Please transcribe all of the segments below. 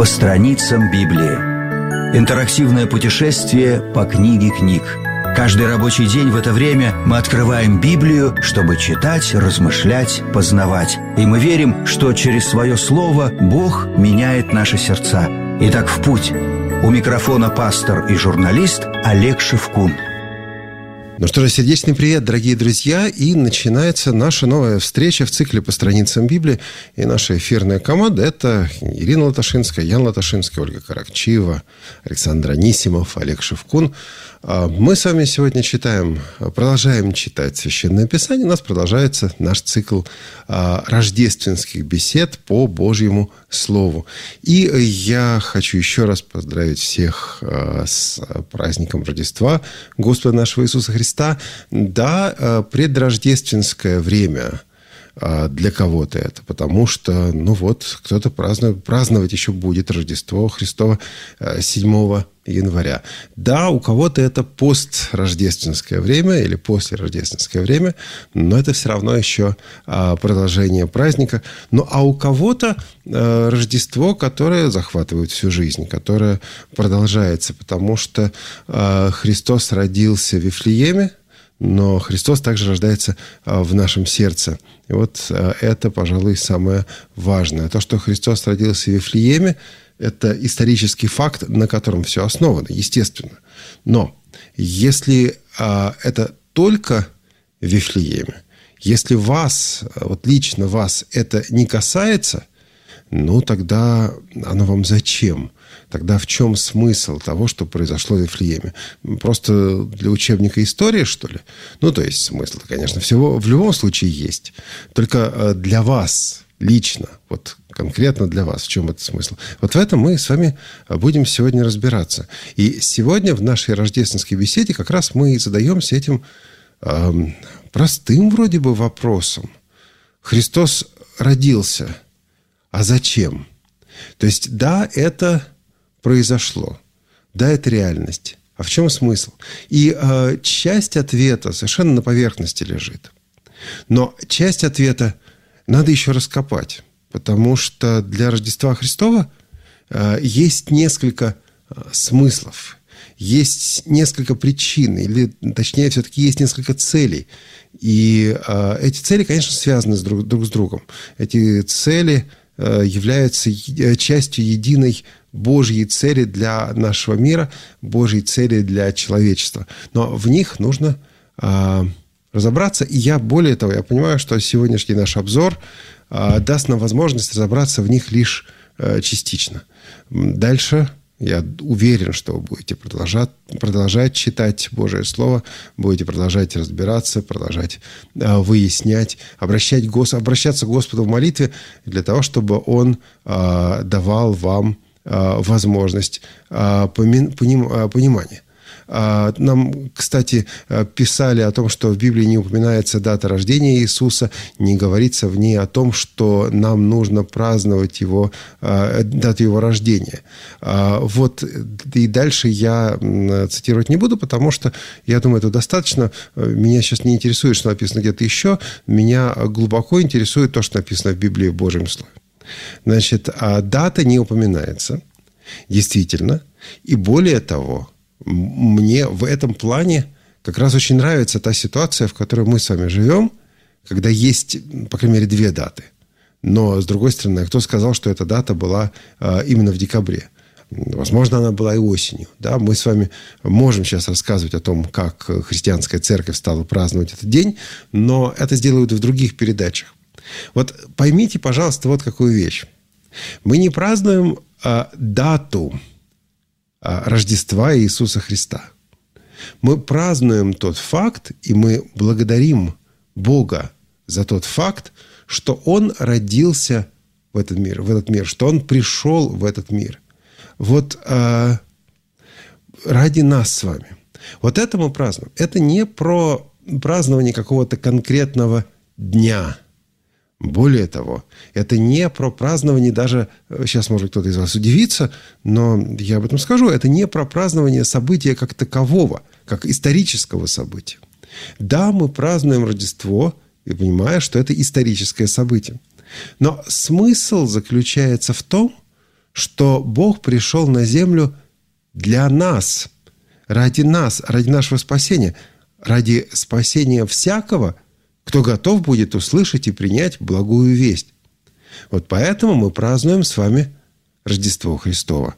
страницам Библии. Интерактивное путешествие по книге книг. Каждый рабочий день в это время мы открываем Библию, чтобы читать, размышлять, познавать. И мы верим, что через свое слово Бог меняет наши сердца. Итак, в путь. У микрофона пастор и журналист Олег Шевкун. Ну что же, сердечный привет, дорогие друзья. И начинается наша новая встреча в цикле по страницам Библии. И наша эфирная команда – это Ирина Латашинская, Ян Латашинский, Ольга Каракчиева, Александр Анисимов, Олег Шевкун. Мы с вами сегодня продолжаем читать Священное Писание. У нас продолжается наш цикл рождественских бесед по Божьему Слову. И я хочу еще раз поздравить всех с праздником Рождества Господа нашего Иисуса Христа. Да, предрождественское время для кого-то это, потому что, кто-то праздновать еще будет Рождество Христово 7 января. Да, у кого-то это построждественское время или послерождественское время, но это все равно еще продолжение праздника. А у кого-то Рождество, которое захватывает всю жизнь, которое продолжается, потому что Христос родился в Вифлееме, но Христос также рождается в нашем сердце. И это, пожалуй, самое важное. То, что Христос родился в Вифлееме, это исторический факт, на котором все основано, естественно. Но если это только в Вифлееме, если лично вас это не касается, тогда оно вам зачем? Тогда в чем смысл того, что произошло в Вифлееме? Просто для учебника истории, что ли? То есть смысл, конечно, всего в любом случае есть. Только для вас лично, конкретно для вас, в чем этот смысл? В этом мы с вами будем сегодня разбираться. И сегодня в нашей рождественской беседе как раз мы и задаемся этим простым вроде бы вопросом. Христос родился, а зачем? То есть, да, это произошло. Да, это реальность. А в чем смысл? И часть ответа совершенно на поверхности лежит. Но часть ответа надо еще раскопать. Потому что для Рождества Христова есть несколько смыслов. Есть несколько причин. Или, точнее, все-таки есть несколько целей. И эти цели, конечно, связаны друг с другом. Эти цели являются частью единой Божьей цели для нашего мира, Божьей цели для человечества. Но в них нужно разобраться. И более того, я понимаю, что сегодняшний наш обзор даст нам возможность разобраться в них лишь частично. Дальше я уверен, что вы будете продолжать читать Божие Слово, будете продолжать разбираться, продолжать выяснять, обращаться к Господу в молитве для того, чтобы Он давал вам возможность понимания. Нам, кстати, писали о том, что в Библии не упоминается дата рождения Иисуса, не говорится в ней о том, что нам нужно праздновать дату Его рождения. И дальше я цитировать не буду, потому что, я думаю, это достаточно. Меня сейчас не интересует, что написано где-то еще. Меня глубоко интересует то, что написано в Библии в Божьем Слове. Значит, дата не упоминается, действительно. И более того, мне в этом плане как раз очень нравится та ситуация, в которой мы с вами живем, когда есть, по крайней мере, 2 даты. Но, с другой стороны, кто сказал, что эта дата была именно в декабре? Возможно, она была и осенью. Да? Мы с вами можем сейчас рассказывать о том, как христианская церковь стала праздновать этот день, но это сделают в других передачах. Поймите, пожалуйста, какую вещь. Мы не празднуем дату Рождества Иисуса Христа. Мы празднуем тот факт, и мы благодарим Бога за тот факт, что Он родился в этот мир, что Он пришел в этот мир. Ради нас с вами. Это мы празднуем. Это не про празднование какого-то конкретного дня. Более того, это не про празднование даже, сейчас, может, кто-то из вас удивится, но я об этом скажу, это не про празднование события как такового, как исторического события. Да, мы празднуем Рождество, и понимая, что это историческое событие. Но смысл заключается в том, что Бог пришел на землю для нас, ради нашего спасения, ради спасения всякого, кто готов будет услышать и принять благую весть. Вот поэтому мы празднуем с вами Рождество Христово.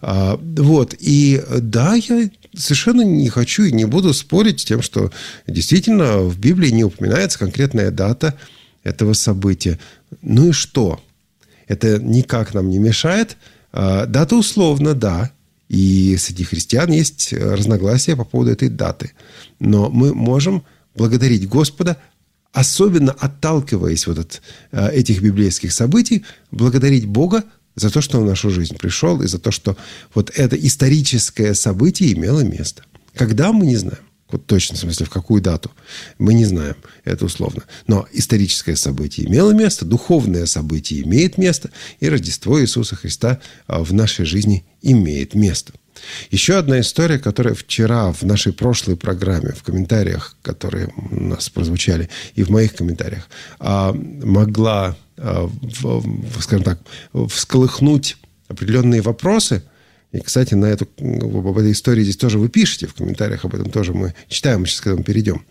И да, я совершенно не хочу и не буду спорить с тем, что действительно в Библии не упоминается конкретная дата этого события. Ну и что? Это никак нам не мешает. Дата условно, да. И среди христиан есть разногласия по поводу этой даты. Но мы можем благодарить Господа, особенно отталкиваясь от этих библейских событий, благодарить Бога за то, что Он в нашу жизнь пришел, и за то, что вот это историческое событие имело место. Когда, мы не знаем. Вот точно, в смысле, в какую дату, мы не знаем. Это условно. Но историческое событие имело место, духовное событие имеет место, и Рождество Иисуса Христа в нашей жизни имеет место. Еще одна история, которая вчера в нашей прошлой программе, в комментариях, которые у нас прозвучали, и в моих комментариях, могла, скажем так, всколыхнуть определенные вопросы. И, кстати, об этой истории здесь тоже вы пишете, в комментариях об этом тоже мы читаем, мы сейчас к этому перейдем.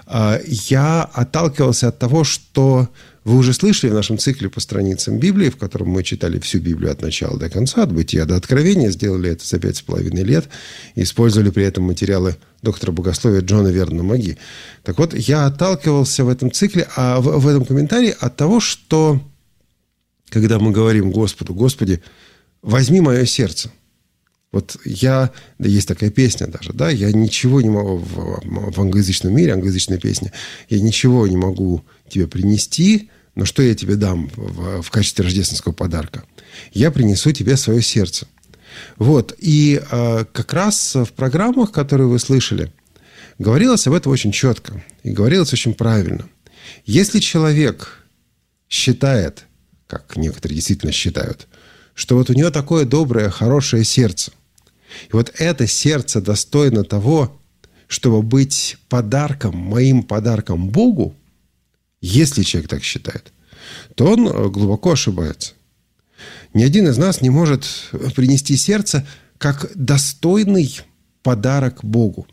Я отталкивался от того, что вы уже слышали в нашем цикле по страницам Библии, в котором мы читали всю Библию от начала до конца, от Бытия до Откровения, сделали это за 5,5 лет, и использовали при этом материалы доктора богословия Джона Вернона Маги. Так вот, я отталкивался в этом цикле, в этом комментарии от того, что когда мы говорим Господу: «Господи, возьми мое сердце». Вот есть такая песня даже, да, я ничего не могу в англоязычном мире, англоязычная песня, я ничего не могу тебе принести, но что я тебе дам в качестве рождественского подарка? Я принесу тебе свое сердце. Вот, и как раз в программах, которые вы слышали, говорилось об этом очень четко и говорилось очень правильно. Если человек считает, как некоторые действительно считают, что вот у него такое доброе, хорошее сердце, и вот это сердце достойно того, чтобы быть подарком, моим подарком Богу, если человек так считает, то он глубоко ошибается. Ни один из нас не может принести сердце как достойный подарок Богу.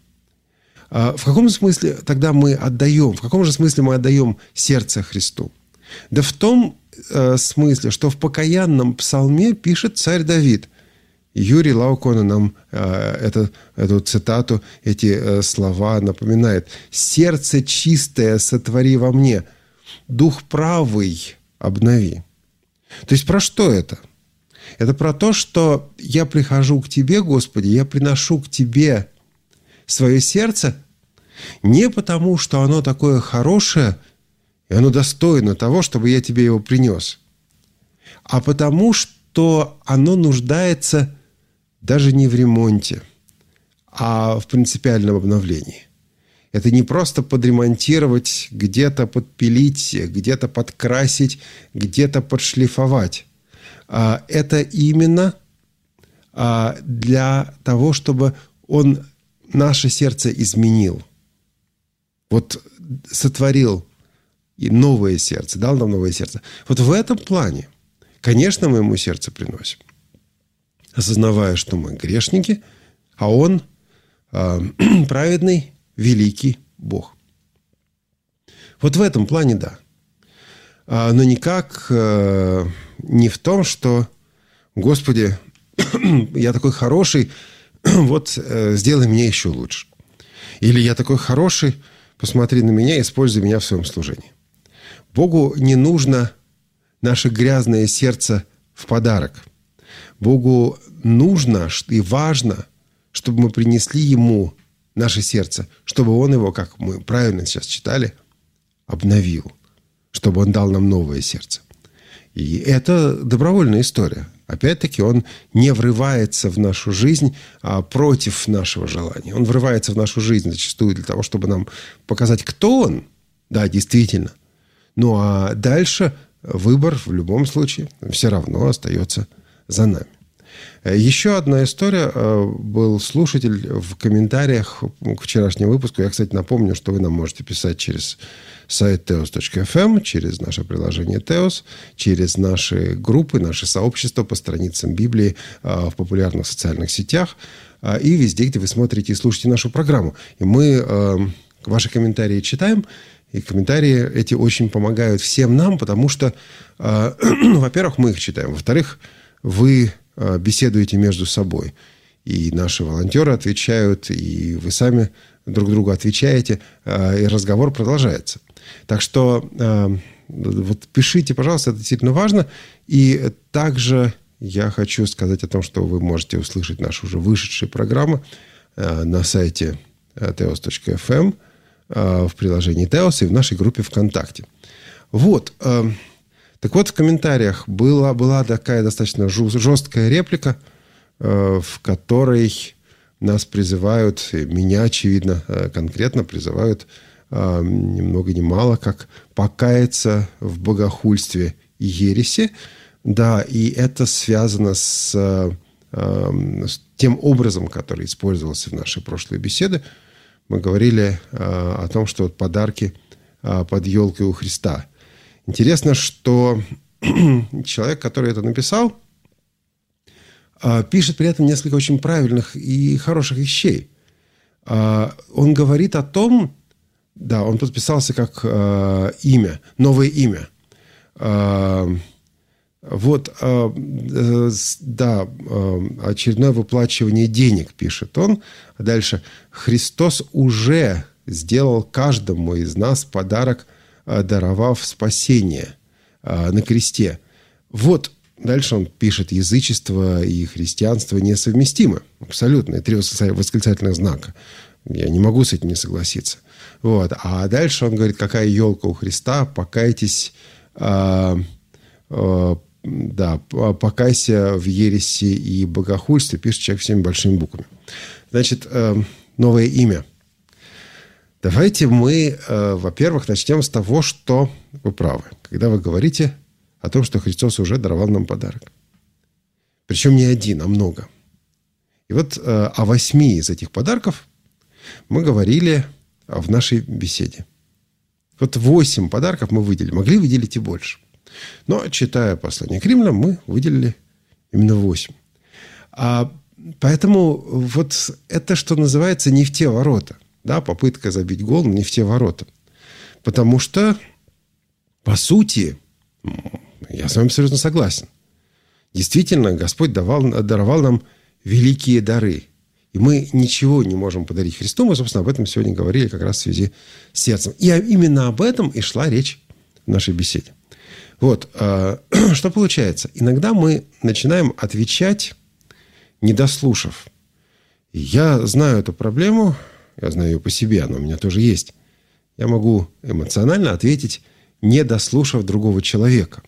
В каком смысле тогда мы отдаем? В каком же смысле мы отдаем сердце Христу? Да в том смысле, что в покаянном псалме пишет царь Давид. Юрий Лаукона нам эту цитату, эти слова напоминает. «Сердце чистое сотвори во мне, дух правый обнови». То есть про что это? Это про то, что я прихожу к Тебе, Господи, я приношу к Тебе свое сердце не потому, что оно такое хорошее, и оно достойно того, чтобы я Тебе его принес, а потому, что оно нуждается даже не в ремонте, а в принципиальном обновлении. Это не просто подремонтировать, где-то подпилить, где-то подкрасить, где-то подшлифовать. Это именно для того, чтобы Он наше сердце изменил. Вот сотворил и новое сердце, дал нам новое сердце. Вот в этом плане, конечно, мы Ему сердце приносим, осознавая, что мы грешники, а Он праведный, великий Бог. Вот в этом плане да. Но никак не в том, что, Господи, я такой хороший, вот сделай меня еще лучше. Или я такой хороший, посмотри на меня, используй меня в своем служении. Богу не нужно наше грязное сердце в подарок. Богу нужно и важно, чтобы мы принесли Ему наше сердце, чтобы Он его, как мы правильно сейчас читали, обновил, чтобы Он дал нам новое сердце. И это добровольная история. Опять-таки, Он не врывается в нашу жизнь против нашего желания. Он врывается в нашу жизнь зачастую для того, чтобы нам показать, кто Он. Да, действительно. Ну, а дальше выбор в любом случае все равно остается за нами. Еще одна история. Был слушатель в комментариях к вчерашнему выпуску. Я, кстати, напомню, что вы нам можете писать через сайт teos.fm, через наше приложение Teos, через наши группы, наши сообщества по страницам Библии в популярных социальных сетях и везде, где вы смотрите и слушаете нашу программу. И мы ваши комментарии читаем, и комментарии эти очень помогают всем нам, потому что, во-первых, мы их читаем, во-вторых, вы беседуете между собой. И наши волонтеры отвечают, и вы сами друг другу отвечаете, и разговор продолжается. Так что вот пишите, пожалуйста, это действительно важно. И также я хочу сказать о том, что вы можете услышать наши уже вышедшие программы на сайте teos.fm, в приложении Teos и в нашей группе ВКонтакте. Вот. Так вот, в комментариях была такая достаточно жесткая реплика, в которой нас призывают, меня, очевидно, конкретно призывают ни много ни мало, как покаяться в богохульстве и ереси. Да, и это связано с тем образом, который использовался в нашей прошлой беседе. Мы говорили о том, что подарки под елкой у Христа. Интересно, что человек, который это написал, пишет при этом несколько очень правильных и хороших вещей. Он говорит о том, да, он подписался как имя, новое имя. Вот, да, очередное выплачивание денег, пишет он. А дальше. Христос уже сделал каждому из нас подарок, даровав спасение на кресте. Вот, дальше он пишет, язычество и христианство несовместимы. Абсолютно. И 3 восклицательных знака. Я не могу с этим не согласиться. Вот. А дальше он говорит, какая елка у Христа, покайтесь... Да, покайся в ереси и богохульстве, пишет человек всеми большими буквами. Значит, новое имя. Давайте мы, во-первых, начнем с того, что вы правы, когда вы говорите о том, что Христос уже даровал нам подарок. Причем не один, а много. И вот о 8 из этих подарков мы говорили в нашей беседе. Вот 8 подарков мы выделили. Могли выделить и больше. Но, читая послание к римлянам, мы выделили именно 8. Поэтому вот это, что называется, не в те ворота. Да, попытка забить гол не в те ворота. Потому что, по сути, я с вами абсолютно согласен. Действительно, Господь даровал нам великие дары. И мы ничего не можем подарить Христу. Мы, собственно, об этом сегодня говорили как раз в связи с сердцем. И именно об этом и шла речь в нашей беседе. Вот, что получается? Иногда мы начинаем отвечать, не дослушав. И я знаю эту проблему, я знаю ее по себе, она у меня тоже есть. Я могу эмоционально ответить, не дослушав другого человека.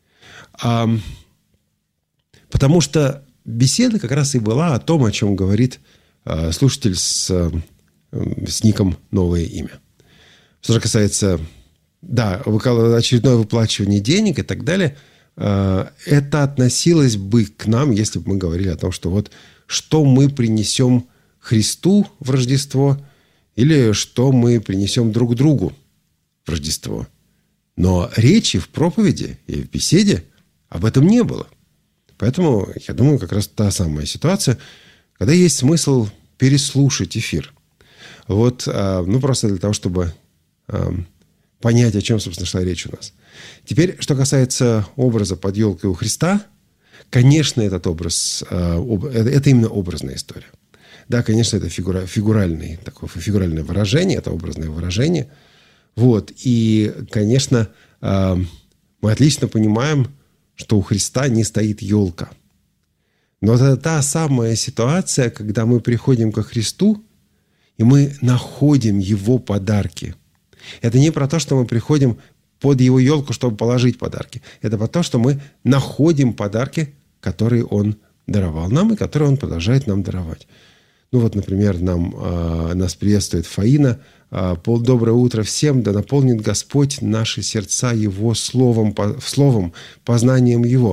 Потому что беседа как раз и была о том, о чем говорит слушатель с ником «Новое имя». Что же касается... Да, очередное выплачивание денег и так далее, это относилось бы к нам, если бы мы говорили о том, что вот что мы принесем Христу в Рождество или что мы принесем друг другу в Рождество. Но речи в проповеди и в беседе об этом не было. Поэтому, я думаю, как раз та самая ситуация, когда есть смысл переслушать эфир. Вот, просто для того, чтобы... понять, о чем, собственно, шла речь у нас. Теперь, что касается образа под елкой у Христа, конечно, этот образ, это именно образная история. Да, конечно, это фигуральное выражение, это образное выражение. Вот. И, конечно, мы отлично понимаем, что у Христа не стоит елка. Но это та самая ситуация, когда мы приходим ко Христу, и мы находим Его подарки. Это не про то, что мы приходим под Его елку, чтобы положить подарки. Это про то, что мы находим подарки, которые Он даровал нам и которые Он продолжает нам даровать. Ну вот, например, нас приветствует Фаина. Доброе утро всем. Да наполнит Господь наши сердца Его словом, познанием Его.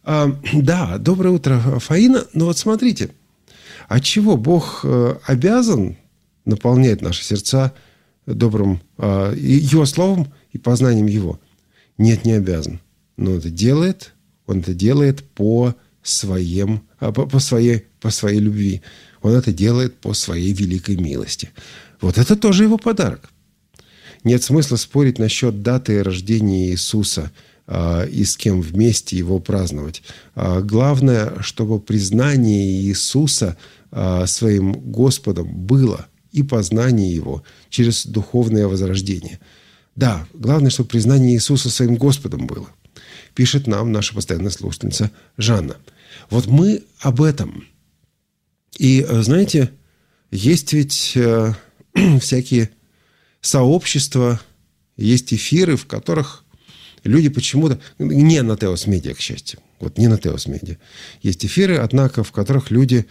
Да, доброе утро, Фаина. Но вот смотрите, от чего Бог обязан наполнять наши сердца добрым Его словом и познанием Его? Нет, не обязан. Но Он это делает по своей любви. Он это делает по своей великой милости. Вот это тоже Его подарок. Нет смысла спорить насчет даты рождения Иисуса и с кем вместе его праздновать. Главное, чтобы признание Иисуса своим Господом было и познание Его через духовное возрождение. Да, главное, чтобы признание Иисуса своим Господом было. Пишет нам наша постоянная слушательница Жанна. Вот мы об этом. И, знаете, есть ведь всякие сообщества, есть эфиры, в которых люди почему-то... Не на Теос Медиа, к счастью. Вот не на Теос Медиа. Есть эфиры, однако, в которых люди,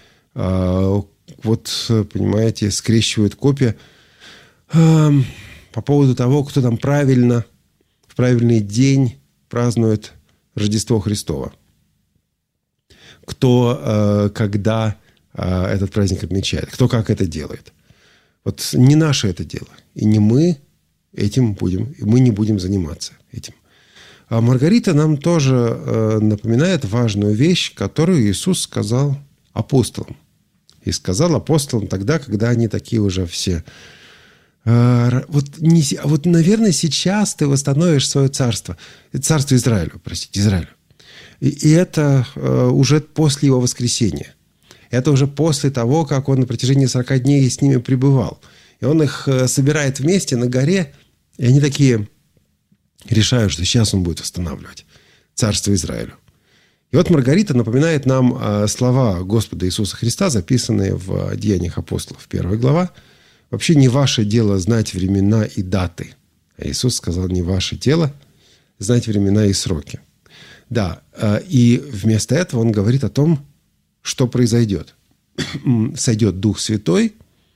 понимаете, скрещивают копья по поводу того, кто там правильно, в правильный день празднует Рождество Христово. Кто, когда этот праздник отмечает. Кто как это делает. Вот не наше это дело. И не мы мы не будем заниматься этим. А Маргарита нам тоже напоминает важную вещь, которую Иисус сказал апостолам. И сказал апостолам тогда, когда они такие уже все. Наверное, сейчас ты восстановишь свое царство. Царство Израилю. И это уже после его воскресения. Это уже после того, как он на протяжении 40 дней с ними пребывал. И он их собирает вместе на горе, и они такие решают, что сейчас он будет восстанавливать царство Израилю. И вот Маргарита напоминает нам слова Господа Иисуса Христа, записанные в Деяниях апостолов, 1 глава. Вообще не ваше дело знать времена и даты. А Иисус сказал, не ваше дело знать времена и сроки. Да, и вместо этого он говорит о том, что произойдет. Сойдет Дух Святой,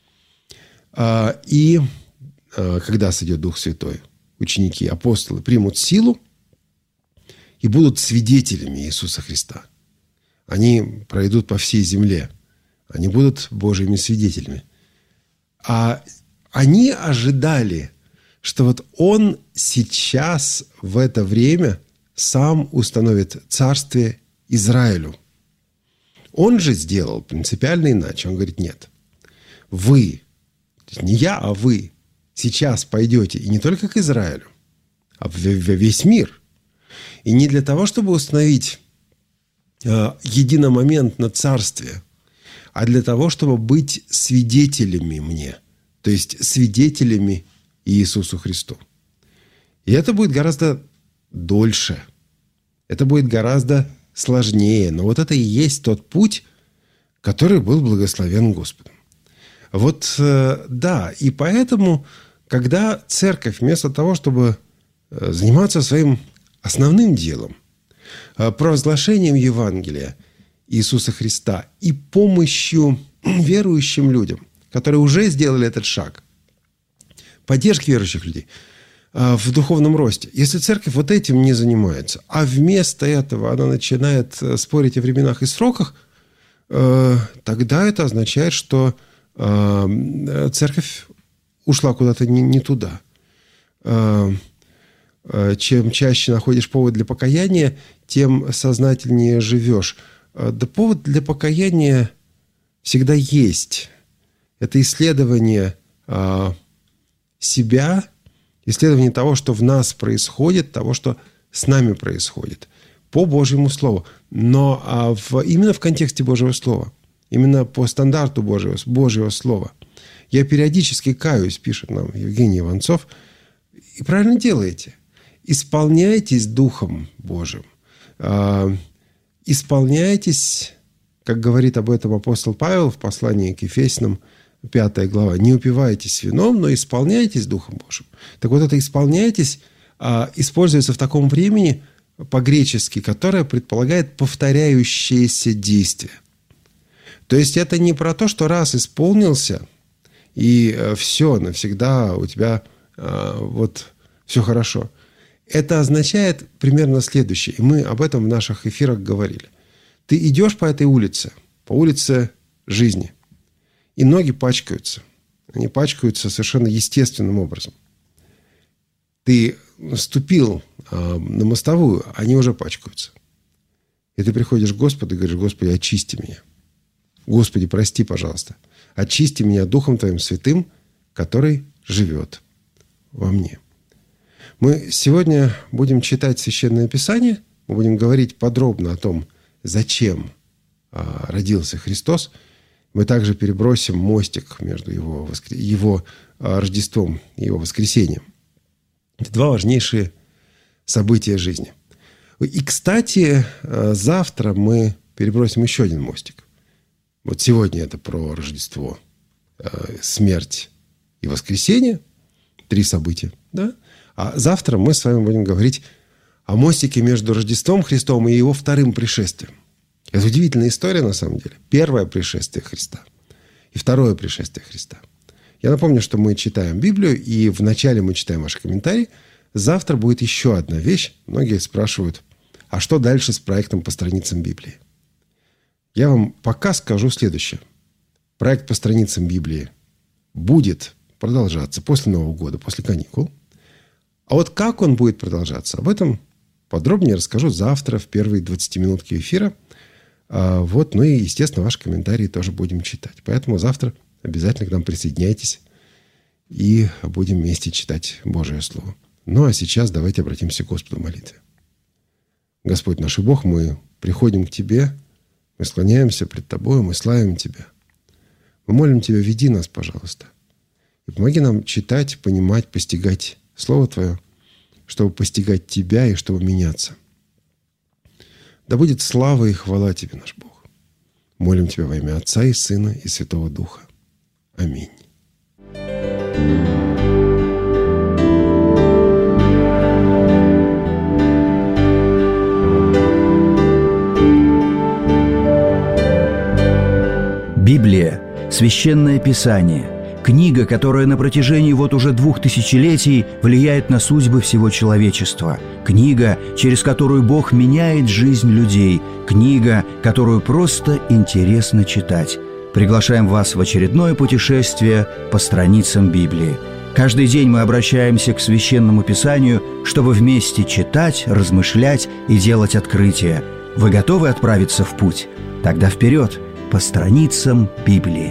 и когда сойдет Дух Святой, ученики, апостолы примут силу и будут свидетелями Иисуса Христа. Они пройдут по всей земле. Они будут Божьими свидетелями. А они ожидали, что вот Он сейчас, в это время, сам установит царствие Израилю. Он же сделал принципиально иначе. Он говорит, нет, вы, не я, а вы сейчас пойдете, и не только к Израилю, а в весь мир. И не для того, чтобы установить единомоментно царствие, а для того, чтобы быть свидетелями мне, то есть свидетелями Иисусу Христу. И это будет гораздо дольше, это будет гораздо сложнее, но вот это и есть тот путь, который был благословен Господом. Вот, да, и поэтому, когда церковь вместо того, чтобы заниматься своим основным делом, провозглашением Евангелия Иисуса Христа и помощью верующим людям, которые уже сделали этот шаг, поддержки верующих людей в духовном росте. Если церковь вот этим не занимается, а вместо этого она начинает спорить о временах и сроках, тогда это означает, что церковь ушла куда-то не туда. Чем чаще находишь повод для покаяния, тем сознательнее живешь. Да повод для покаяния всегда есть. Это исследование себя, исследование того, что в нас происходит, того, что с нами происходит, по Божьему Слову. Но именно в контексте Божьего Слова, именно по стандарту Божьего Слова. Я периодически каюсь, пишет нам Евгений Иванцов, и правильно делаете. Исполняйтесь Духом Божьим. Исполняйтесь, как говорит об этом апостол Павел в послании к Ефесянам, 5 глава. Не упивайтесь вином, но исполняйтесь Духом Божьим. Так вот это «исполняйтесь» используется в таком времени по-гречески, которое предполагает повторяющееся действие. То есть это не про то, что раз исполнился, и все, навсегда у тебя вот все хорошо. Это означает примерно следующее, и мы об этом в наших эфирах говорили. Ты идешь по этой улице, по улице жизни, и ноги пачкаются. Они пачкаются совершенно естественным образом. Ты ступил на мостовую, они уже пачкаются. И ты приходишь к Господу и говоришь: Господи, очисти меня. Господи, прости, пожалуйста. Очисти меня Духом Твоим Святым, который живет во мне. Мы сегодня будем читать Священное Писание. Мы будем говорить подробно о том, зачем родился Христос. Мы также перебросим мостик между его Рождеством и его воскресением. Это два важнейшие события жизни. И, кстати, завтра мы перебросим еще один мостик. Вот сегодня это про Рождество, смерть и воскресение. 3 события. Да? А завтра мы с вами будем говорить о мостике между Рождеством Христовым и его вторым пришествием. Это удивительная история, на самом деле. Первое пришествие Христа и второе пришествие Христа. Я напомню, что мы читаем Библию, и вначале мы читаем ваши комментарии. Завтра будет еще одна вещь. Многие спрашивают: а что дальше с проектом по страницам Библии? Я вам пока скажу следующее. Проект по страницам Библии будет продолжаться после Нового года, после каникул. А вот как он будет продолжаться, об этом подробнее расскажу завтра в первые 20 минутки эфира. Ну и, естественно, ваши комментарии тоже будем читать. Поэтому завтра обязательно к нам присоединяйтесь и будем вместе читать Божие Слово. Ну а сейчас давайте обратимся к Господу в молитве. Господь наш и Бог, мы приходим к Тебе, мы склоняемся пред Тобой, мы славим Тебя. Мы молим Тебя: веди нас, пожалуйста. И помоги нам читать, понимать, постигать Слово Твое, чтобы постигать Тебя и чтобы меняться. Да будет слава и хвала Тебе, наш Бог. Молим Тебя во имя Отца и Сына и Святого Духа. Аминь. Библия – Священное Писание. Книга, которая на протяжении уже 2000 влияет на судьбы всего человечества. Книга, через которую Бог меняет жизнь людей. Книга, которую просто интересно читать. Приглашаем вас в очередное путешествие по страницам Библии. Каждый день мы обращаемся к Священному Писанию, чтобы вместе читать, размышлять и делать открытия. Вы готовы отправиться в путь? Тогда вперед по страницам Библии.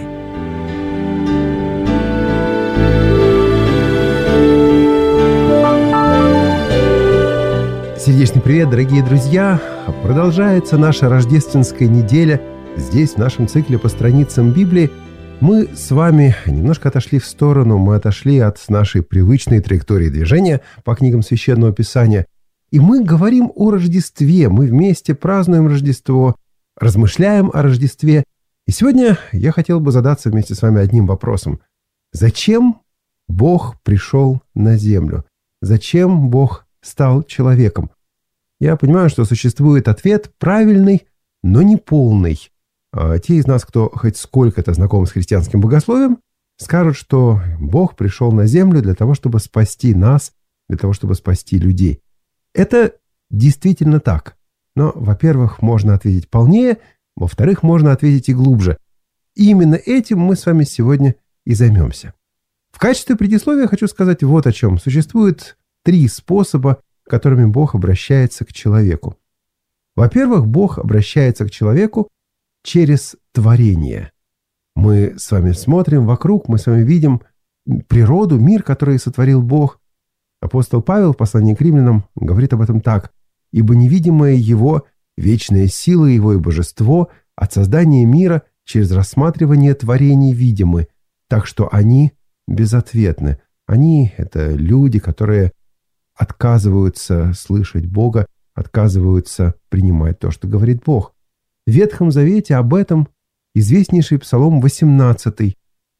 Сердечный привет, дорогие друзья! Продолжается наша рождественская неделя. Здесь, в нашем цикле по страницам Библии, мы с вами немножко отошли в сторону. Мы отошли от нашей привычной траектории движения по книгам Священного Писания. И мы говорим о Рождестве. Мы вместе празднуем Рождество, размышляем о Рождестве. И сегодня я хотел бы задаться вместе с вами одним вопросом. Зачем Бог пришел на землю? Зачем Бог стал человеком? Я понимаю, что существует ответ правильный, но не полный. Те из нас, кто хоть сколько-то знаком с христианским богословием, скажут, что Бог пришел на землю для того, чтобы спасти нас, для того, чтобы спасти людей. Это действительно так. Но, во-первых, можно ответить полнее, во-вторых, можно ответить и глубже. И именно этим мы с вами сегодня и займемся. В качестве предисловия хочу сказать вот о чем. Существует 3 способа, которыми Бог обращается к человеку. Во-первых, Бог обращается к человеку через творение. Мы с вами смотрим вокруг, мы с вами видим природу, мир, который сотворил Бог. Апостол Павел в послании к римлянам говорит об этом так: «Ибо невидимое Его, вечная сила Его и божество от создания мира через рассматривание творений видимы, так что они безответны». Они — это люди, которые отказываются слышать Бога, отказываются принимать то, что говорит Бог. В Ветхом Завете об этом известнейший Псалом 18,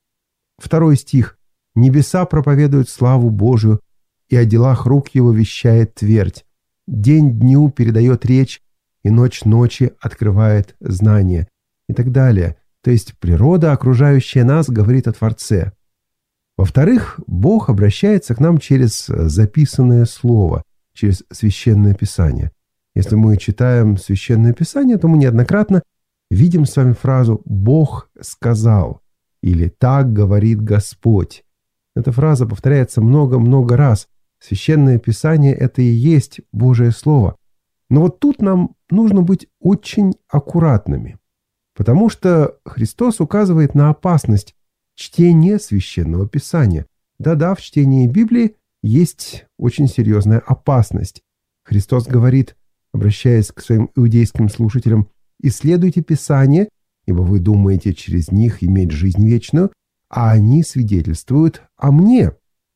2 стих. «Небеса проповедуют славу Божию, и о делах рук Его вещает твердь. День дню передает речь, и ночь ночи открывает знание». И так далее. То есть природа, окружающая нас, говорит о Творце. Во-вторых, Бог обращается к нам через записанное слово, через Священное Писание. Если мы читаем Священное Писание, то мы неоднократно видим с вами фразу «Бог сказал» или «Так говорит Господь». Эта фраза повторяется много-много раз. Священное Писание – это и есть Божие Слово. Но вот тут нам нужно быть очень аккуратными, потому что Христос указывает на опасность чтения Священного Писания. Да-да, в чтении Библии есть очень серьезная опасность. Христос говорит, обращаясь к своим иудейским слушателям, «Исследуйте Писание, ибо вы думаете через них иметь жизнь вечную, а они свидетельствуют о мне».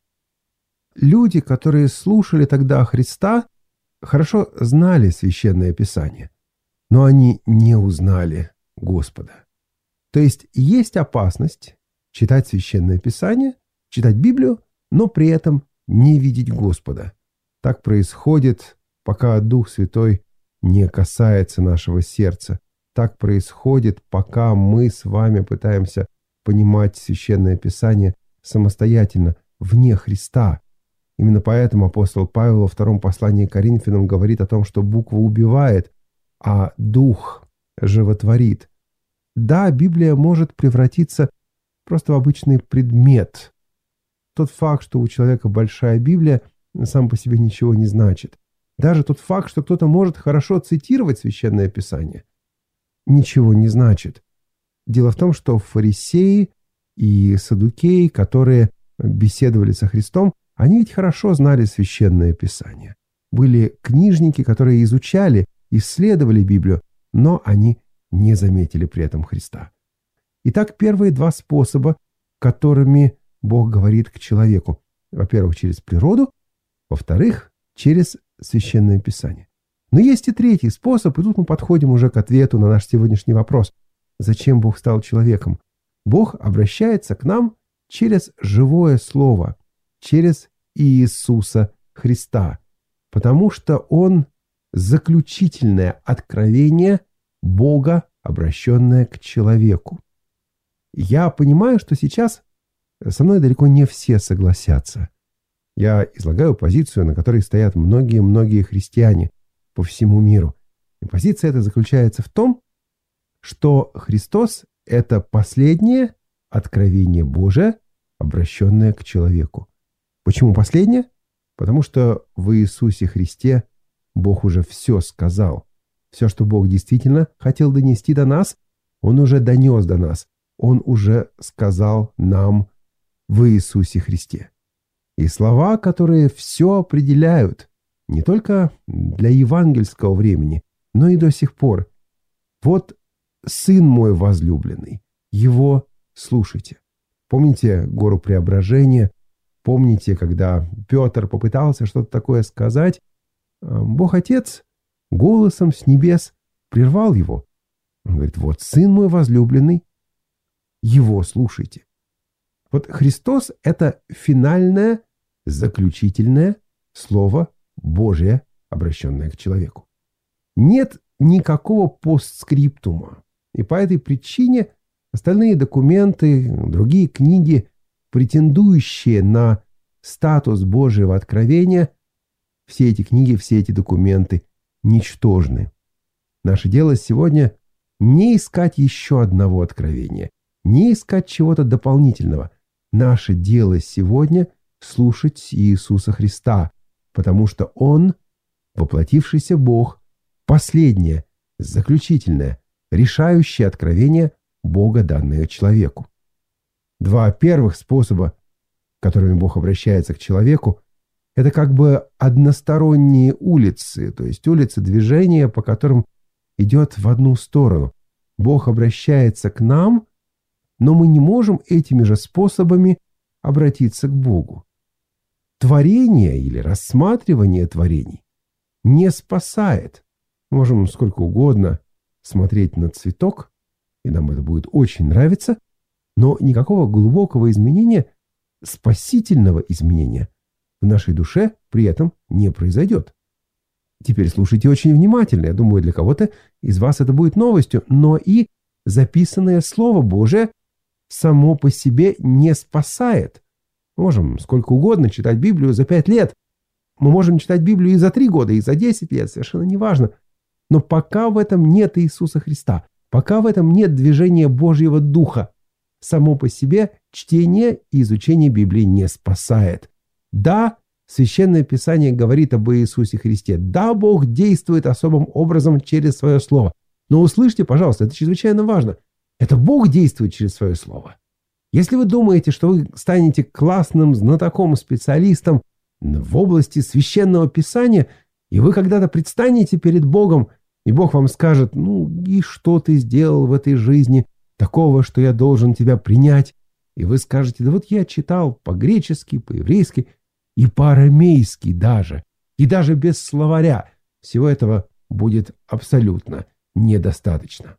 Люди, которые слушали тогда Христа, хорошо знали Священное Писание, но они не узнали Господа. То есть опасность читать Священное Писание, читать Библию, но при этом не видеть Господа. Так происходит, пока Дух Святой не касается нашего сердца. Так происходит, пока мы с вами пытаемся понимать Священное Писание самостоятельно, вне Христа. Именно поэтому апостол Павел во втором послании к Коринфянам говорит о том, что буква убивает, а Дух животворит. Да, Библия может превратиться просто в обычный предмет. Тот факт, что у человека большая Библия, сам по себе ничего не значит. Даже тот факт, что кто-то может хорошо цитировать Священное Писание, ничего не значит. Дело в том, что фарисеи и саддукеи, которые беседовали со Христом, они ведь хорошо знали Священное Писание. Были книжники, которые изучали, исследовали Библию, но они не заметили при этом Христа. Итак, первые два способа, которыми Бог говорит к человеку. Во-первых, через природу, во-вторых, через Священное Писание. Но есть и третий способ, и тут мы подходим уже к ответу на наш сегодняшний вопрос. Зачем Бог стал человеком? Бог обращается к нам через живое слово, через Иисуса Христа, потому что Он заключительное откровение Бога, обращенное к человеку. Я понимаю, что сейчас со мной далеко не все согласятся. Я излагаю позицию, на которой стоят многие-многие христиане по всему миру. И позиция эта заключается в том, что Христос – это последнее откровение Божие, обращенное к человеку. Почему последнее? Потому что в Иисусе Христе Бог уже все сказал. Все, что Бог действительно хотел донести до нас, Он уже донес до нас. Он уже сказал нам в Иисусе Христе. И слова, которые все определяют, не только для евангельского времени, но и до сих пор. Вот Сын мой возлюбленный, Его слушайте. Помните гору Преображения? Помните, когда Петр попытался что-то такое сказать? Бог Отец голосом с небес прервал его. Он говорит, вот Сын мой возлюбленный, Его слушайте. Вот Христос – это финальное, заключительное слово Божие, обращенное к человеку. Нет никакого постскриптума. И по этой причине остальные документы, другие книги, претендующие на статус Божьего откровения, все эти книги, все эти документы ничтожны. Наше дело сегодня не искать еще одного откровения, не искать чего-то дополнительного. Наше дело сегодня слушать Иисуса Христа, потому что Он, воплотившийся Бог, последнее, заключительное, решающее откровение Бога, данное человеку. Два первых способа, которыми Бог обращается к человеку, это как бы односторонние улицы, то есть улицы движения, по которым идет в одну сторону. Бог обращается к нам, но мы не можем этими же способами обратиться к Богу. Творение или рассматривание творений не спасает. Можем сколько угодно смотреть на цветок, и нам это будет очень нравиться, но никакого глубокого изменения, спасительного изменения в нашей душе при этом не произойдет. Теперь слушайте очень внимательно. Я думаю, для кого-то из вас это будет новостью, но и записанное Слово Божие само по себе не спасает. Можем сколько угодно читать Библию за 5 лет, Мы можем читать Библию и за 3 года, и за 10 лет, совершенно неважно. Но пока в этом нет Иисуса Христа, пока в этом нет движения Божьего Духа, само по себе чтение и изучение Библии не спасает. Да, Священное Писание говорит об Иисусе Христе. Да, Бог действует особым образом через свое Слово. Но услышьте, пожалуйста, это чрезвычайно важно. Это Бог действует через свое Слово. Если вы думаете, что вы станете классным знатоком, специалистом в области Священного Писания, и вы когда-то предстанете перед Богом, и Бог вам скажет: ну и что ты сделал в этой жизни такого, что я должен тебя принять? И вы скажете: да вот я читал по-гречески, по-еврейски и по-арамейски даже, и даже без словаря. Всего этого будет абсолютно недостаточно.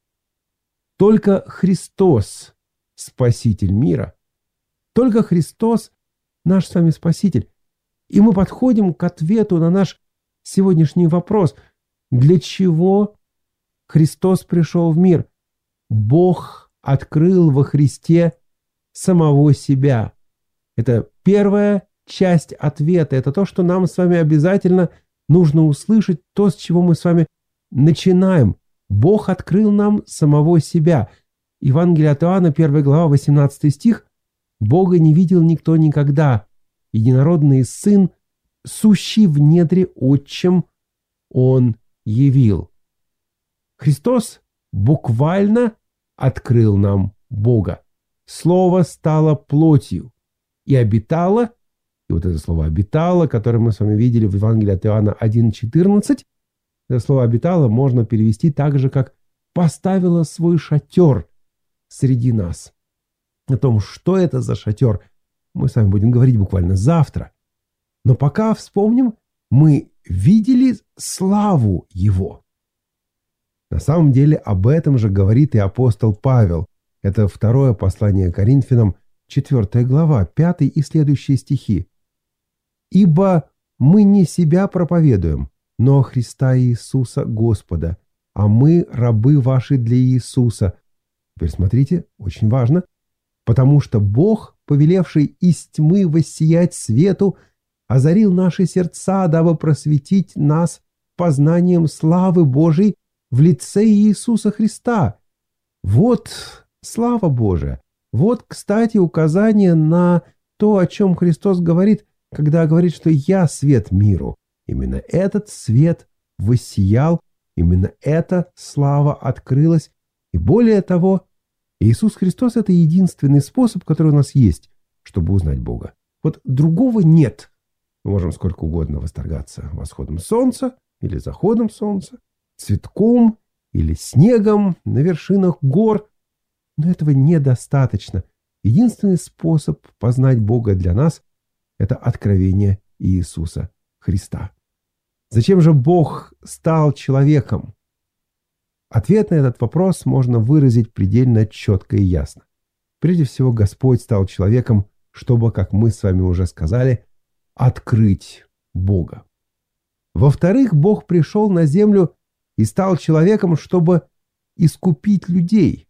Только Христос – Спаситель мира. Только Христос – наш с вами Спаситель. И мы подходим к ответу на наш сегодняшний вопрос. Для чего Христос пришел в мир? Бог открыл во Христе самого себя. Это первая часть ответа. Это то, что нам с вами обязательно нужно услышать, то, с чего мы с вами начинаем. Бог открыл нам самого себя. Евангелие от Иоанна, 1 глава, 18 стих. «Бога не видел никто никогда. Единородный Сын, сущий в недре Отчим, Он явил». Христос буквально открыл нам Бога. Слово стало плотью и обитало, и вот это слово «обитало», которое мы с вами видели в Евангелии от Иоанна 1:14, это слово «обитало» можно перевести так же, как «поставило свой шатер среди нас». О том, что это за шатер, мы с вами будем говорить буквально завтра. Но пока вспомним, мы видели славу Его. На самом деле об этом же говорит и апостол Павел. Это 2 послание Коринфянам, 4 глава, 5 и следующие стихи. «Ибо мы не себя проповедуем, но Христа Иисуса Господа, а мы рабы ваши для Иисуса». Теперь смотрите, очень важно. «Потому что Бог, повелевший из тьмы воссиять свету, озарил наши сердца, дабы просветить нас познанием славы Божией в лице Иисуса Христа». Вот слава Божия. Вот, кстати, указание на то, о чем Христос говорит, когда говорит, что «я свет миру». Именно этот свет воссиял, именно эта слава открылась. И более того, Иисус Христос – это единственный способ, который у нас есть, чтобы узнать Бога. Вот другого нет. Мы можем сколько угодно восторгаться восходом солнца или заходом солнца, цветком или снегом на вершинах гор. Но этого недостаточно. Единственный способ познать Бога для нас – это откровение Иисуса Христа. Зачем же Бог стал человеком? Ответ на этот вопрос можно выразить предельно четко и ясно. Прежде всего, Господь стал человеком, чтобы, как мы с вами уже сказали, открыть Бога. Во-вторых, Бог пришел на землю и стал человеком, чтобы искупить людей.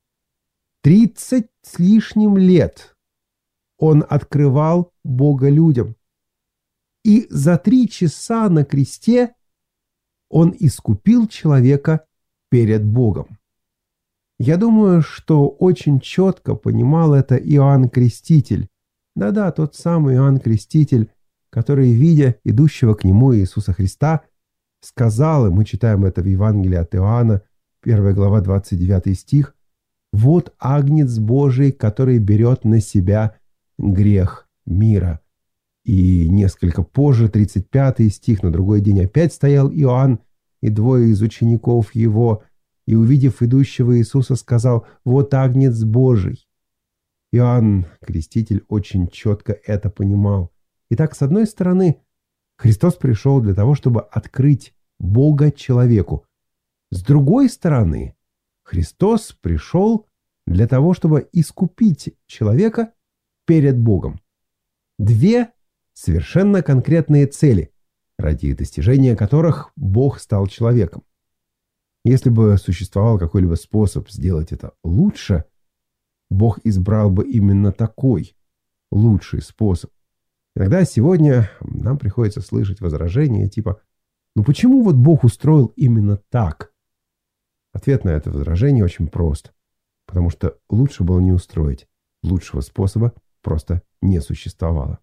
30 с лишним лет Он открывал Бога людям. И за 3 часа на кресте Он искупил человека перед Богом. Я думаю, что очень четко понимал это Иоанн Креститель. Да-да, тот самый Иоанн Креститель, который, видя идущего к нему Иисуса Христа, сказал, и мы читаем это в Евангелии от Иоанна, 1 глава, 29 стих: «Вот Агнец Божий, который берет на себя грех мира». И несколько позже, 35 стих, на другой день опять стоял Иоанн и 2 из учеников его, и, увидев идущего Иисуса, сказал: «Вот Агнец Божий». Иоанн Креститель очень четко это понимал. Итак, с одной стороны, Христос пришел для того, чтобы открыть Бога человеку. С другой стороны, Христос пришел для того, чтобы искупить человека перед Богом. 2 совершенно конкретные цели, ради достижения которых Бог стал человеком. Если бы существовал какой-либо способ сделать это лучше, Бог избрал бы именно такой лучший способ. Иногда сегодня нам приходится слышать возражения типа «Ну почему вот Бог устроил именно так?» Ответ на это возражение очень прост. Потому что лучше было не устроить. Лучшего способа просто не существовало.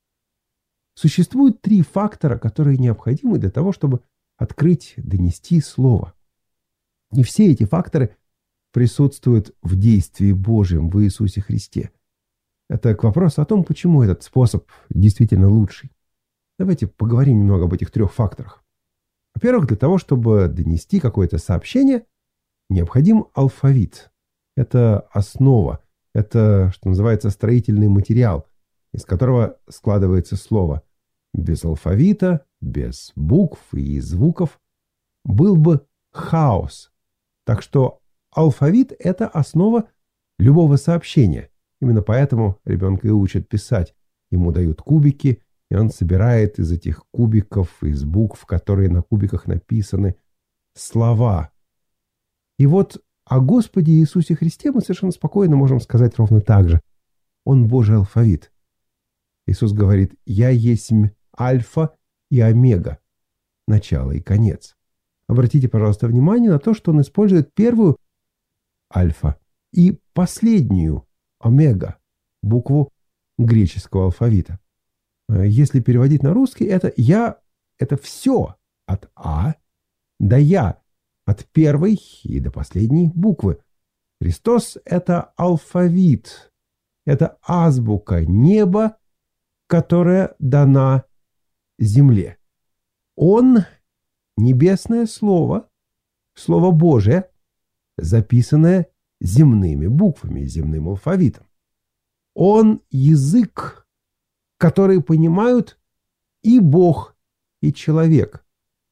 Существует 3 фактора, которые необходимы для того, чтобы открыть, донести слово. И все эти факторы присутствуют в действии Божьем в Иисусе Христе. Это к вопросу о том, почему этот способ действительно лучший. Давайте поговорим немного об этих 3 факторах. Во-первых, для того, чтобы донести какое-то сообщение, необходим алфавит. Это основа, это, что называется, строительный материал, из которого складывается слово. Без алфавита, без букв и звуков был бы хаос. Так что алфавит – это основа любого сообщения. Именно поэтому ребенка и учат писать. Ему дают кубики, и он собирает из этих кубиков, из букв, которые на кубиках написаны, слова. И вот о Господе Иисусе Христе мы совершенно спокойно можем сказать ровно так же. Он Божий алфавит. Иисус говорит: «Я есмь альфа и омега, начало и конец». Обратите, пожалуйста, внимание на то, что он использует первую альфа и последнюю омега, букву греческого алфавита. Если переводить на русский, это «я» — это все от А до «я», от первой и до последней буквы. Христос — это алфавит, это азбука неба, которая дана земле. Он — небесное слово, слово Божие, записанное земными буквами, земным алфавитом. Он — язык, который понимают и Бог, и человек.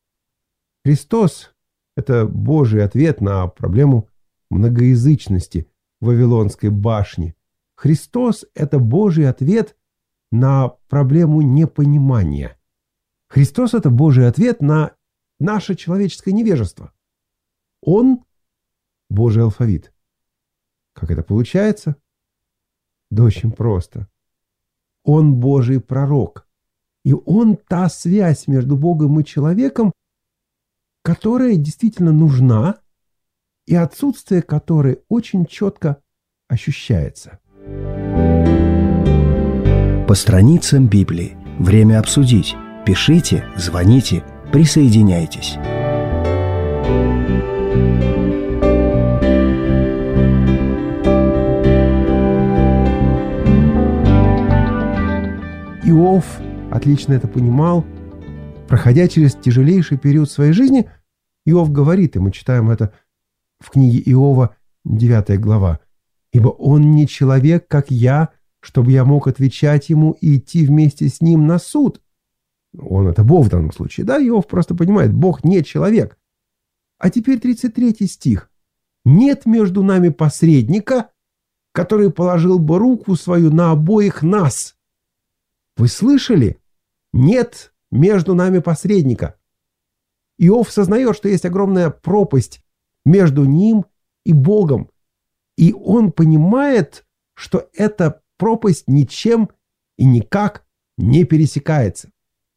Христос — это Божий ответ на проблему многоязычности Вавилонской башни. Христос — это Божий ответ на проблему непонимания. Христос — это Божий ответ на наше человеческое невежество. Он — Божий алфавит. Как это получается? Да очень просто. Он Божий пророк. И он та связь между Богом и человеком, которая действительно нужна, и отсутствие которой очень четко ощущается. По страницам Библии. Время обсудить. Пишите, звоните, присоединяйтесь. Иов отлично это понимал. Проходя через тяжелейший период своей жизни, Иов говорит, и мы читаем это в книге Иова, 9 глава: «Ибо он не человек, как я, чтобы я мог отвечать ему и идти вместе с ним на суд». Он — это Бог в данном случае. Да, Иов просто понимает, Бог не человек. А теперь 33 стих. «Нет между нами посредника, который положил бы руку свою на обоих нас». Вы слышали? Нет между нами посредника. Иов сознает, что есть огромная пропасть между ним и Богом. И он понимает, что эта пропасть ничем и никак не пересекается.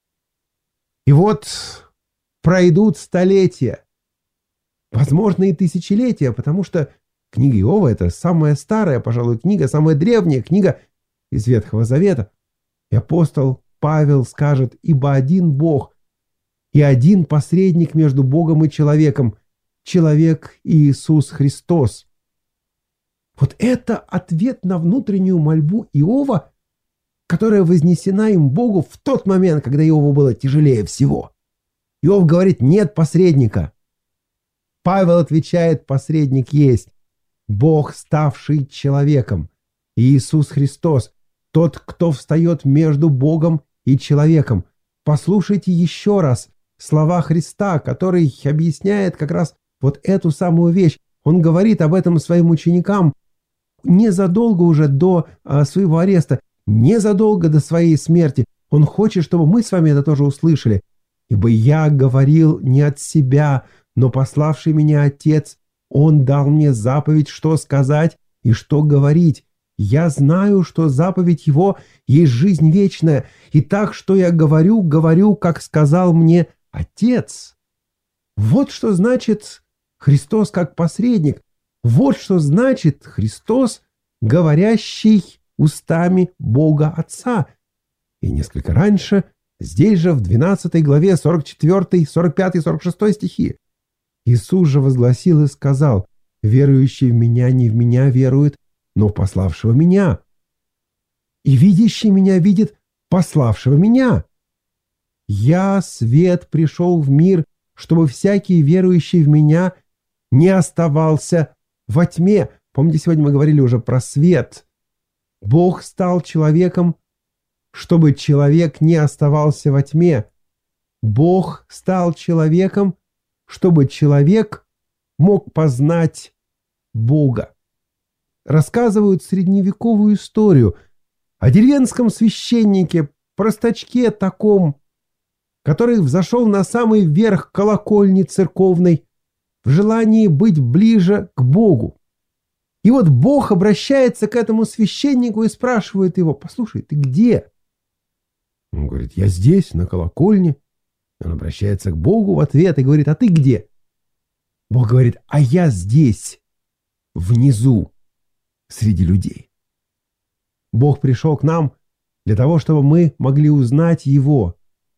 И вот пройдут столетия, возможно, и тысячелетия, потому что книга Иова — это самая старая, пожалуй, книга, самая древняя книга из Ветхого Завета. И апостол Павел скажет: «Ибо один Бог и один посредник между Богом и человеком, человек Иисус Христос». Вот это ответ на внутреннюю мольбу Иова, которая вознесена им Богу в тот момент, когда Иову было тяжелее всего. Иов говорит: «Нет посредника». Павел отвечает: посредник есть. Бог, ставший человеком. Иисус Христос. Тот, кто встает между Богом и человеком. Послушайте еще раз слова Христа, который объясняет как раз вот эту самую вещь. Он говорит об этом своим ученикам незадолго уже до своего ареста, незадолго до своей смерти. Он хочет, чтобы мы с вами это тоже услышали. «Ибо я говорил не от себя, но пославший меня Отец, Он дал мне заповедь, что сказать и что говорить. Я знаю, что заповедь Его есть жизнь вечная, и так, что я говорю, говорю, как сказал мне Отец». Вот что значит Христос как посредник. Вот что значит Христос, говорящий устами Бога Отца. И несколько раньше, здесь же в 12 главе 44, 45, 46 стихи, Иисус же возгласил и сказал: «Верующий в Меня не в Меня верует, но в пославшего Меня. И видящий Меня видит пославшего Меня. Я, свет, пришел в мир, чтобы всякий верующий в Меня не оставался во тьме». Помните, сегодня мы говорили уже про свет. Бог стал человеком, чтобы человек не оставался во тьме. Бог стал человеком, чтобы человек мог познать Бога. Рассказывают средневековую историю о деревенском священнике, простачке таком, который взошел на самый верх колокольни церковной в желании быть ближе к Богу. И вот Бог обращается к этому священнику и спрашивает его: «Послушай, ты где?» Он говорит: «Я здесь, на колокольне». Он обращается к Богу в ответ и говорит: «А ты где?» Бог говорит: «А я здесь, внизу, среди людей». Бог пришел к нам для того, чтобы мы могли узнать Его.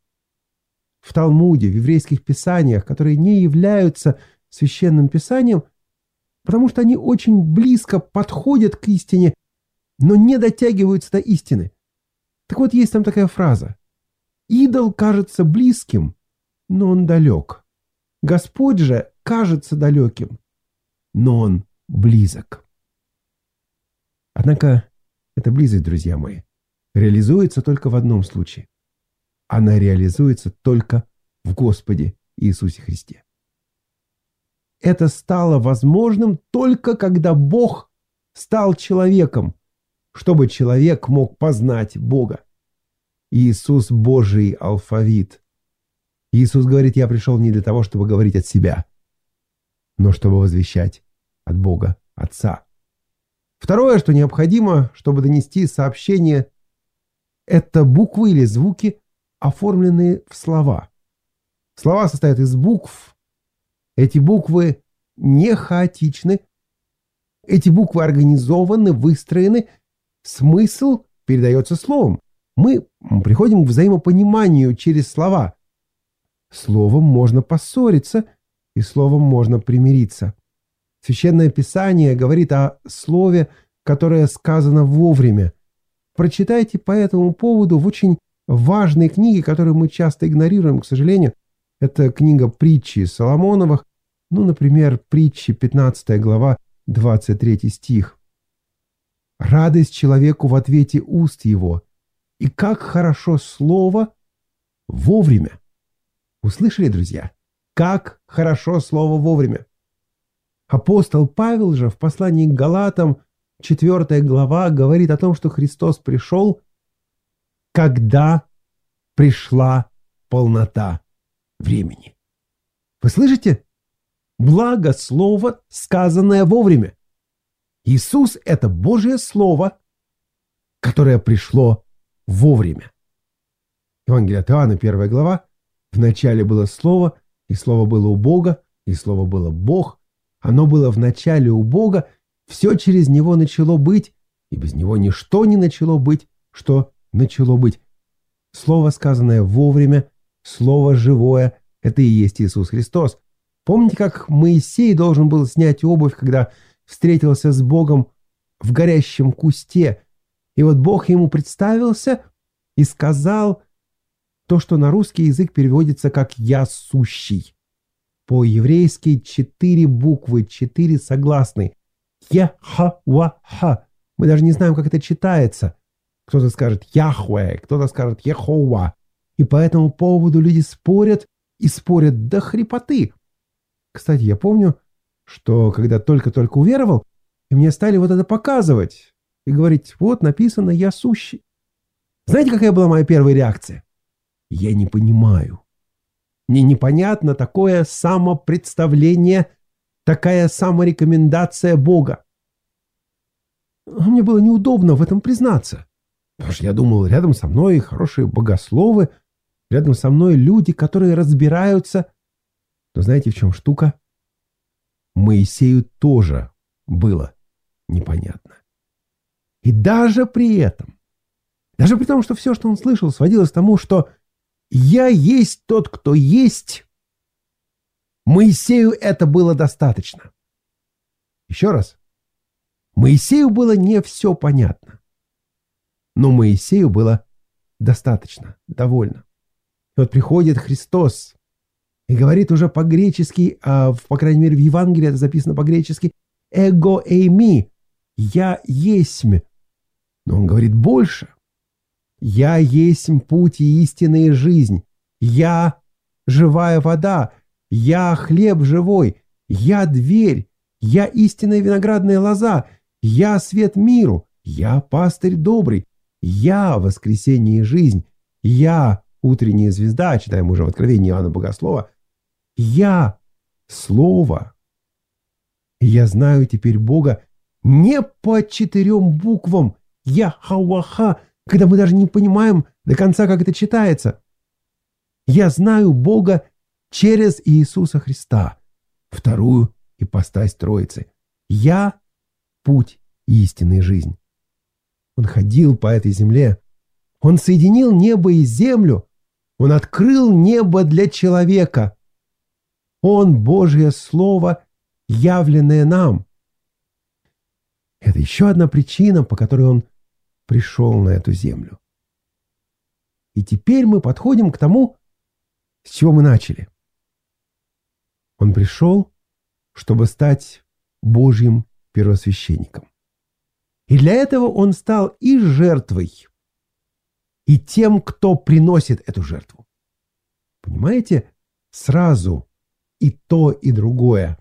В Талмуде, в еврейских писаниях, которые не являются священным писанием, потому что они очень близко подходят к истине, но не дотягиваются до истины. Так вот, есть там такая фраза: «Идол кажется близким, но он далек. Господь же кажется далеким, но он близок». Однако эта близость, друзья мои, реализуется только в одном случае. Она реализуется только в Господе Иисусе Христе. Это стало возможным только когда Бог стал человеком, чтобы человек мог познать Бога. Иисус – Божий алфавит. Иисус говорит: «Я пришел не для того, чтобы говорить от себя, но чтобы возвещать от Бога Отца». Второе, что необходимо, чтобы донести сообщение, это буквы или звуки, оформленные в слова. Слова состоят из букв. Эти буквы не хаотичны. Эти буквы организованы, выстроены. Смысл передается словом. Мы приходим к взаимопониманию через слова. Словом можно поссориться, и словом можно примириться. Священное Писание говорит о слове, которое сказано вовремя. Прочитайте по этому поводу в очень важной книге, которую мы часто игнорируем, к сожалению. Это книга «Притчи» Соломоновых. Например, «Притчи», 15 глава, 23 стих. «Радость человеку в ответе уст его, и как хорошо слово вовремя». Услышали, друзья? Как хорошо слово вовремя. Апостол Павел же в послании к Галатам, 4 глава, говорит о том, что Христос пришел, когда пришла полнота времени. Вы слышите? Благо слово, сказанное вовремя. Иисус – это Божье Слово, которое пришло вовремя. Евангелие от Иоанна, 1 глава. «В начале было Слово, и Слово было у Бога, и Слово было Бог. Оно было в начале у Бога, все через Него начало быть, и без Него ничто не начало быть, что начало быть». Слово, сказанное вовремя, Слово живое – это и есть Иисус Христос. Помните, как Моисей должен был снять обувь, когда встретился с Богом в горящем кусте? И вот Бог ему представился и сказал то, что на русский язык переводится как «Я сущий». По-еврейски 4 буквы, 4 согласные. Е-ха-ва-ха. Мы даже не знаем, как это читается. Кто-то скажет Яхве, кто-то скажет Ехова. И по этому поводу люди спорят и спорят до хрипоты. Кстати, я помню, что когда только-только уверовал, и мне стали вот это показывать и говорить: вот написано «Я сущий». Знаете, какая была моя первая реакция? Я не понимаю. Мне непонятно такое самопредставление, такая саморекомендация Бога. мне было неудобно в этом признаться. Потому что я думал, рядом со мной хорошие богословы, рядом со мной люди, которые разбираются. Но знаете, в чем штука? Моисею тоже было непонятно. И даже при этом, даже при том, что все, что он слышал, сводилось к тому, что «я есть тот, кто есть», Моисею это было достаточно. Еще раз. Моисею было не все понятно. Но Моисею было достаточно, довольно. И вот приходит Христос и говорит уже по-гречески, по крайней мере в Евангелии это записано по-гречески, «эго эйми», «я есмь». Но он говорит больше. «Я есмь путь и истина и жизнь», «я живая вода», «я хлеб живой», «я дверь», «я истинная виноградная лоза», «я свет миру», «я пастырь добрый», «я воскресение и жизнь», «я утренняя звезда», читаем уже в Откровении Иоанна Богослова, «я Слово». И я знаю теперь Бога не по 4 буквам «Я-ха-ва-ха», когда мы даже не понимаем до конца, как это читается. Я знаю Бога через Иисуса Христа, вторую ипостась Троицы. Я – путь истины и жизнь. Он ходил по этой земле. Он соединил небо и землю. Он открыл небо для человека. Он – Божье Слово, явленное нам. Это еще одна причина, по которой он пришел на эту землю. И теперь мы подходим к тому, с чего мы начали. Он пришел, чтобы стать Божьим первосвященником. И для этого он стал и жертвой, и тем, кто приносит эту жертву. Понимаете? Сразу и то, и другое.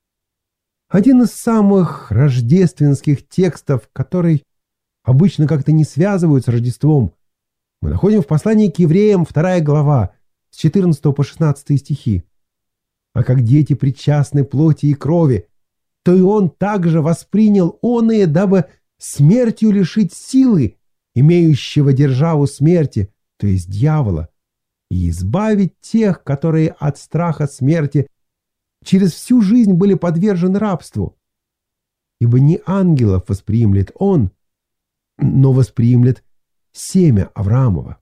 Один из самых рождественских текстов, который обычно как-то не связывают с Рождеством, мы находим в послании к евреям 2 глава, с 14 по 16 стихи. «А как дети причастны плоти и крови, то и он также воспринял оные, дабы смертью лишить силы, имеющего державу смерти, то есть дьявола, и избавить тех, которые от страха смерти через всю жизнь были подвержены рабству. Ибо не ангелов восприимлет он, но восприимлет семя Авраамова».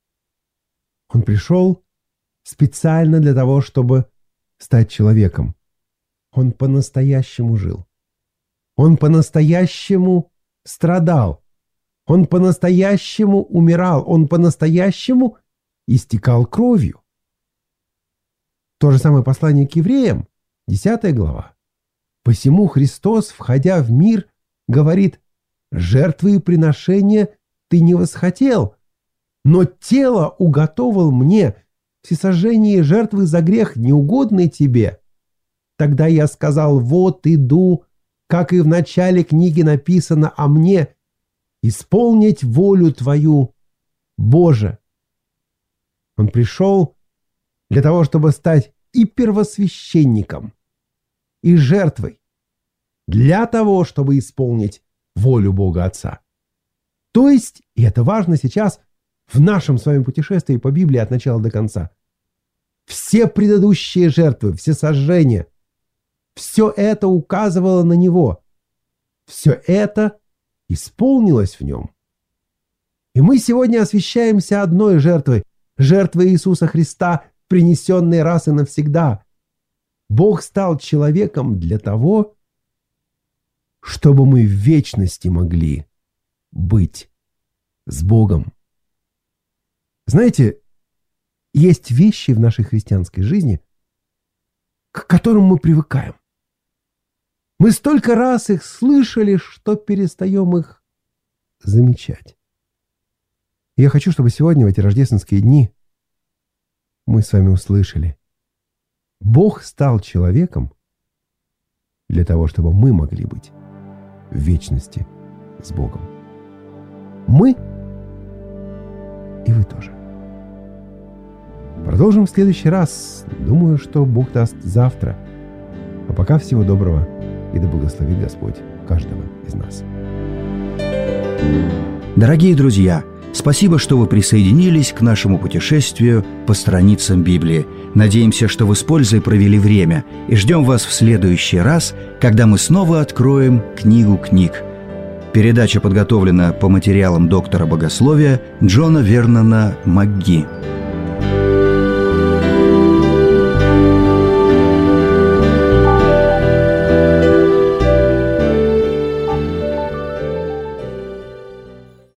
Он пришел специально для того, чтобы стать человеком. Он по-настоящему жил. Он по-настоящему страдал. Он по-настоящему умирал. Он по-настоящему истекал кровью. То же самое послание к евреям, 10 глава. «Посему Христос, входя в мир, говорит: жертвы и приношения ты не восхотел, но тело уготовал мне, всесожжение жертвы за грех неугодны тебе. Тогда я сказал: вот иду, как и в начале книги написано о мне, исполнить волю твою, Боже». Он пришел для того, чтобы стать и первосвященником, и жертвой, для того, чтобы исполнить волю Бога Отца. То есть, и это важно сейчас, в нашем с вами путешествии по Библии от начала до конца, все предыдущие жертвы, все сожжения, все это указывало на Него. Все это исполнилось в Нем. И мы сегодня освящаемся одной жертвой, жертвой Иисуса Христа, принесенной раз и навсегда. Бог стал человеком для того, чтобы мы в вечности могли быть с Богом. Знаете, есть вещи в нашей христианской жизни, к которым мы привыкаем. Мы столько раз их слышали, что перестаем их замечать. И я хочу, чтобы сегодня, в эти рождественские дни, мы с вами услышали: Бог стал человеком для того, чтобы мы могли быть в вечности с Богом. Мы и вы тоже. Продолжим в следующий раз. Думаю, что Бог даст завтра. А пока всего доброго. И да благословит Господь каждого из нас. Дорогие друзья, спасибо, что вы присоединились к нашему путешествию по страницам Библии. Надеемся, что вы с пользой провели время, и ждем вас в следующий раз, когда мы снова откроем книгу книг. Передача подготовлена по материалам доктора богословия Джона Вернона МакГи.